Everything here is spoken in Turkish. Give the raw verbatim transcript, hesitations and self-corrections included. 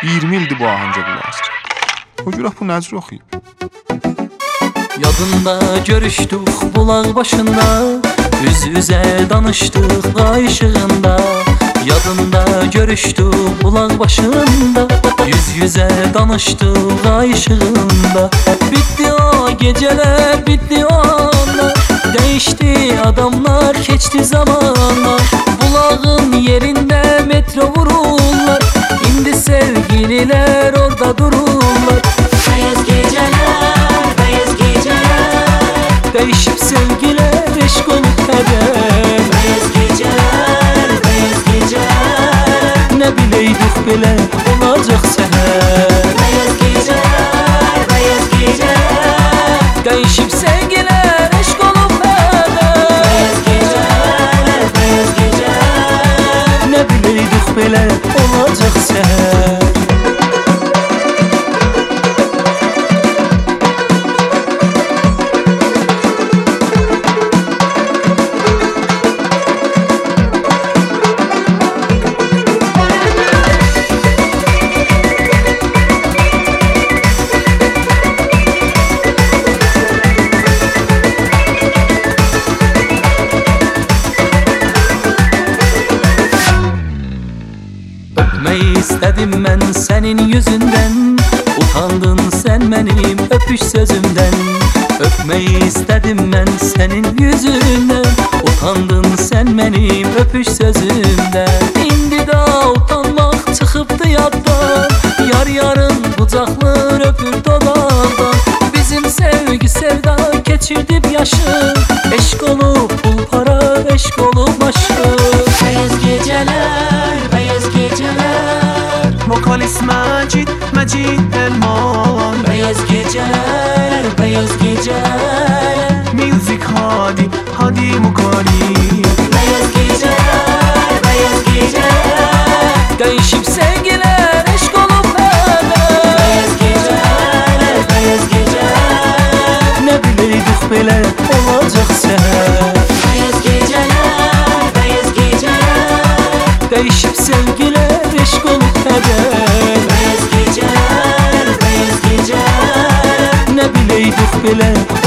iyirmi ildir bu ahəngə qulaq asır. O görək bu nəcür oxuyub. Yadında görüşdük bulaq başında, üz üzə danışdıq ay işığında. Yadında görüşdük bulaq başında, yüz yüzə danışdıq ay işığında. Bitti o gecələr, bitti o anlar, değişti adamlar, keçdi zamanlar. Bulağın yerində metro vururlar, indi sevgililer orada dururlar. Beyaz geceler, beyaz geceler, Değişip sevgiler, eşk olup heder. beyaz geceler, beyaz geceler, Ne bileydik belə olacaq səhər. beyaz geceler, beyaz geceler, Değişip sevgiler, eşk olup heder. beyaz geceler, beyaz geceler. Ne bileydik belə olacaq səhər. Öpmeyi istedim ben senin yüzünden, utandın sen benim öpüş sözümden. Öpmeyi istedim ben senin yüzünden, utandın sen benim öpüş sözümden. İndi da utanmak çıkıptı yaddan, yar yarın kucaklar öpür dodaktan. Bizim sevgi sevda geçirdik yaşı, eşk olup pul para, eşk olup aşkı. Beyaz geceler, beyaz geceler, Vokalist Macit, Macit Elman. beyaz geceler, beyaz geceler, Music Hadi, Hadi Mukari. beyaz geceler, beyaz geceler, Değişip sevgiler, eşk olup heder. beyaz geceler, beyaz geceler, Ne bileydik belə olacaq səhər. beyaz geceler, beyaz geceler, Değişip sevgiler, eşk olup heder. beyaz geceler, beyaz geceler, Ne bileydik belə